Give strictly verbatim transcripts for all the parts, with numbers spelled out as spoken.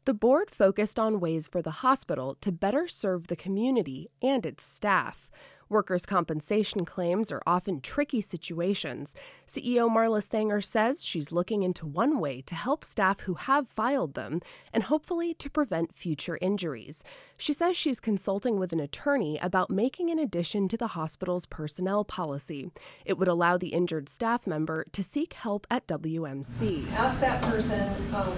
The board focused on ways for the hospital to better serve the community and its staff. Workers' compensation claims are often tricky situations. C E O Marla Sanger says she's looking into one way to help staff who have filed them and hopefully to prevent future injuries. She says she's consulting with an attorney about making an addition to the hospital's personnel policy. It would allow the injured staff member to seek help at W M C. Ask that person um,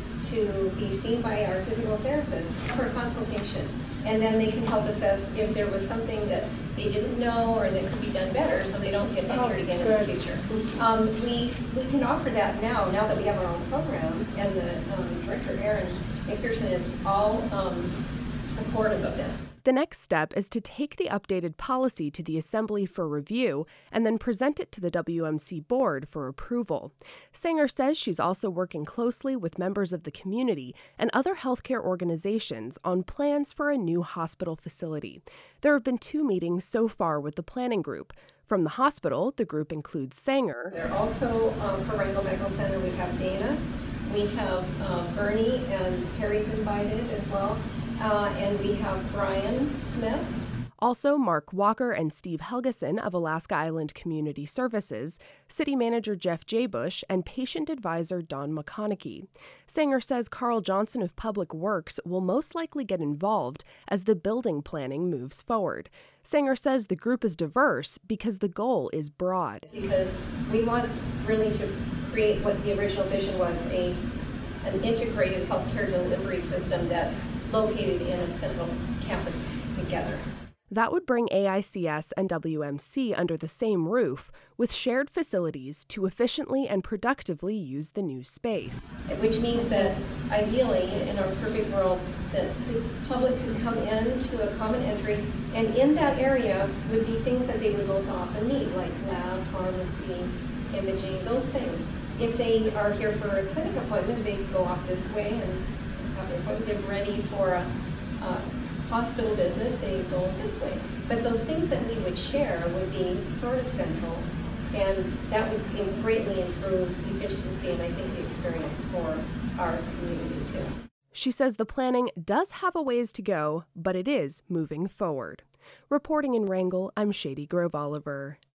to be seen by our physical therapist for a consultation. And then they can help assess if there was something that they didn't know or that could be done better so they don't get injured again in the future. Um, we, we can offer that now, now that we have our own program, and the um, Director Aaron McPherson is all um, supportive of this. The next step is to take the updated policy to the Assembly for review and then present it to the W M C board for approval. Sanger says she's also working closely with members of the community and other healthcare organizations on plans for a new hospital facility. There have been two meetings so far with the planning group. From the hospital, the group includes Sanger. They're also, um, for Wrangell Medical Center, we have Dana, we have uh, Bernie, and Terry's invited as well. Uh, and we have Brian Smith. Also, Mark Walker and Steve Helgeson of Alaska Island Community Services, City Manager Jeff Jaybush, and Patient Advisor Don McConaughey. Sanger says Carl Johnson of Public Works will most likely get involved as the building planning moves forward. Sanger says the group is diverse because the goal is broad. Because we want really to create what the original vision was, a an integrated healthcare delivery system that's located in a central campus together. That would bring A I C S and W M C under the same roof with shared facilities to efficiently and productively use the new space. Which means that ideally, in our perfect world, that the public could come into a common entry, and in that area would be things that they would most often need, like lab, pharmacy, imaging, those things. If they are here for a clinic appointment, they go off this way and have their appointment. They're ready for a, a hospital business, they go this way. But those things that we would share would be sort of central, and that would greatly improve efficiency and I think the experience for our community too. She says the planning does have a ways to go, but it is moving forward. Reporting in Wrangell, I'm Shady Grove Oliver.